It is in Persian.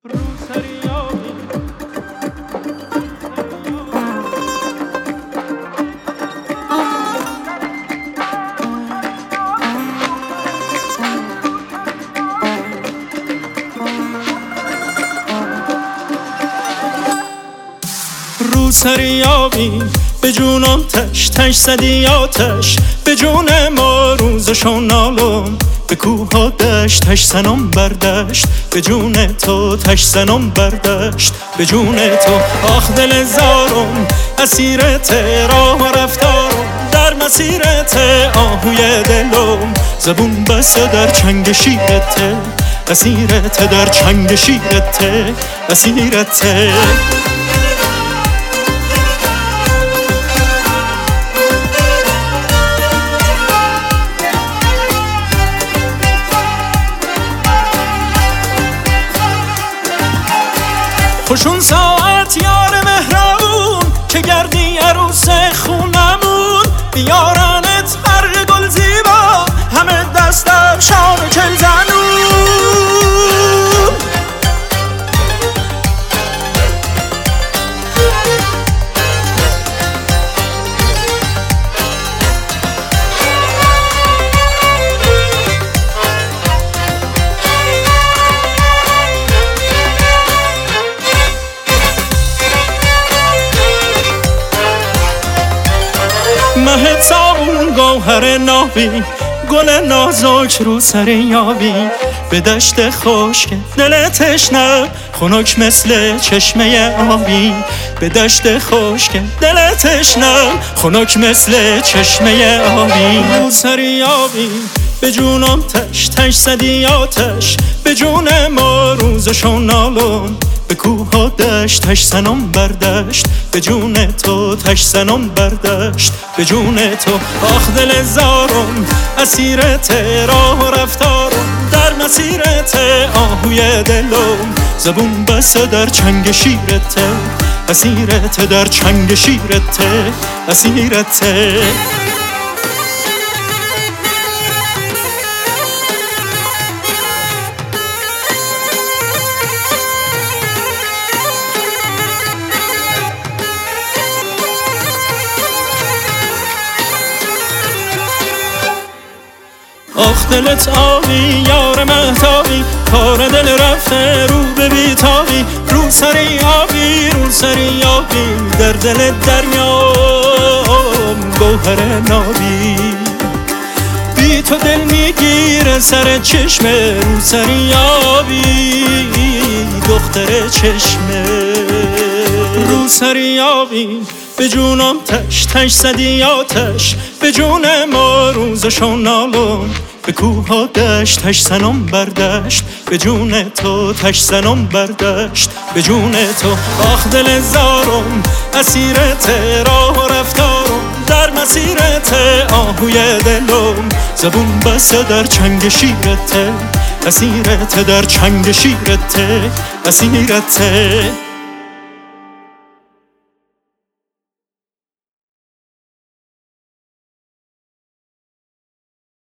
روسریابی به جونم تش تش زدی آتش به جون ما روزشو نالم به کوه ها دشت تش زنم بردشت به جون تو تش زنم بردشت به جون تو آخ دل زارم اسیرت راه و رفتارم در مسیرت آهوی دلم زبون بسته در چنگ شیرت اسیرت در چنگ شیرت اسیرت خوشون ساعت یار مهربون که گردی عروس خونمون بیارنت برق گل زیبا همه دستم شام چل زنون مه صابون گوهر نابی گل نازک رو سر یابی به دشت خشک دل تشنه خنک مثل چشمه آبی به دشت خشک دل تشنه خنک مثل چشمه آبی رو سر یابی به جونم تش تش زدی آتش به جون ما روزشو نالم به کوه ها دشت تش زنم بردشت به جون تو تش زنم بردشت به جون تو آخ دل زارم اسیرت راه و رفتارم در مسیرت آهوی دلم زبون بسته در چنگ شیرت اسیرت در چنگ شیرت اسیرت آخ دلت آبی یار مهتابی کار دل رفته رو به بیتابی رو سری آبی رو سری آبی در دل دریام گوهر نابی بی تو دل میگیره سر چشمه رو سری آبی دختر چشمه رو سری آبی به جونم تش تش زدی آتش به جون ما روزشو نالم به کوه ها دشت تش زنم بردشت به جون تو تش زنم بردشت به جون تو آخ دل زارم اسیرت راه و رفتارم در مسیرت آهوی دلم زبون بسته در چنگ شیرت اسیرت در چنگ شیرت اسیرت